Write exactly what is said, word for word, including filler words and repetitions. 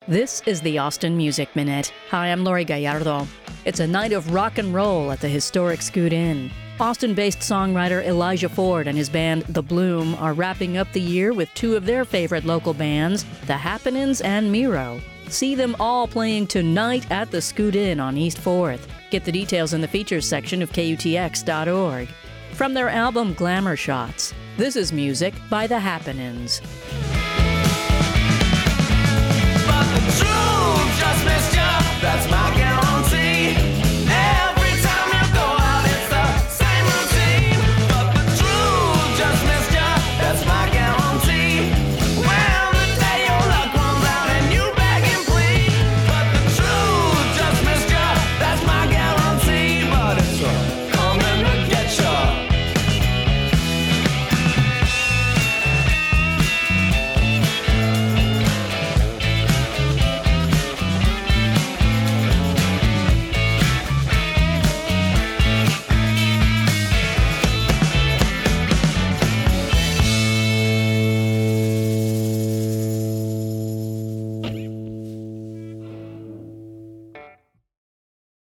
This is the Austin Music Minute. Hi, I'm Lori Gallardo. It's a night of rock and roll at the historic Scoot Inn. Austin-based songwriter Elijah Ford and his band The Bloom are wrapping up the year with two of their favorite local bands, The Happenins and Miro. See them all playing tonight at the Scoot Inn on East fourth. Get the details in the features section of K U T X dot org. From their album Glamour Shots, this is music by The Happenins.